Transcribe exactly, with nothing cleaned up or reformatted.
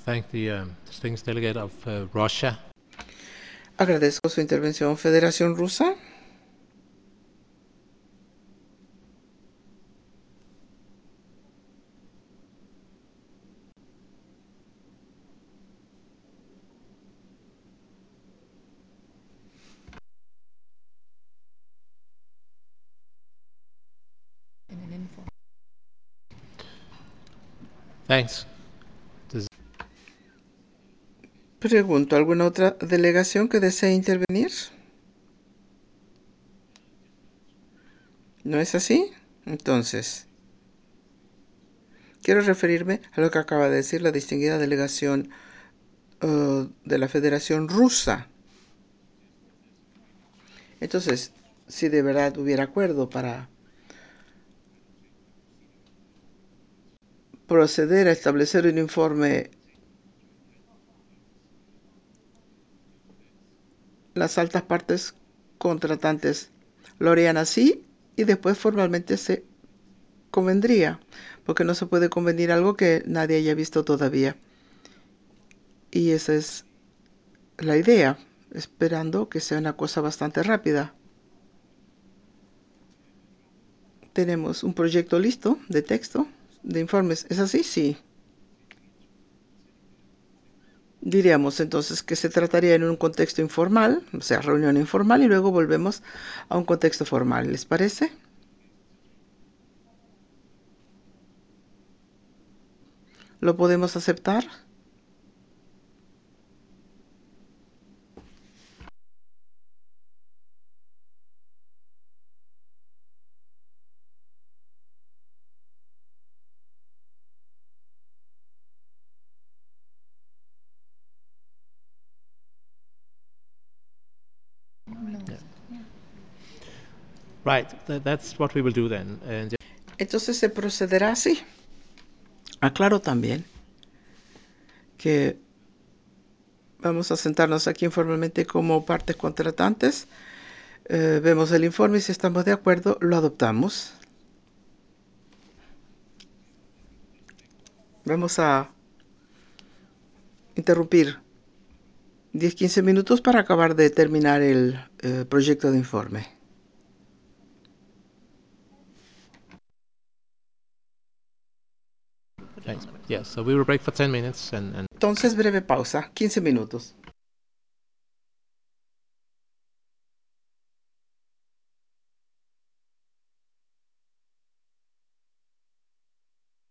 thank the um, distinguished delegate of uh, Russia. Agradezco su intervención, Federación Rusa. Thanks. Pregunto, ¿alguna otra delegación que desee intervenir? ¿No es así? Entonces, quiero referirme a lo que acaba de decir la distinguida delegación uh, de la Federación Rusa. Entonces, si de verdad hubiera acuerdo para proceder a establecer un informe, las altas partes contratantes lo harían así y después formalmente se convendría, porque no se puede convenir algo que nadie haya visto todavía. Y esa es la idea, esperando que sea una cosa bastante rápida. Tenemos un proyecto listo de texto, de informes. ¿Es así? Sí. Diríamos entonces que se trataría en un contexto informal, o sea, reunión informal, y luego volvemos a un contexto formal. ¿Les parece? ¿Lo podemos aceptar? Yeah. Right, th that's what we will do then. And Entonces se procederá así. Aclaro también que vamos a sentarnos aquí informalmente como partes contratantes. Eh, vemos el informe y si estamos de acuerdo, lo adoptamos. Vamos a interrumpir diez a quince minutos para acabar de terminar el eh, proyecto de informe. thanks. Yes, so we will break for ten minutes and, and Entonces, breve pausa, quince minutos.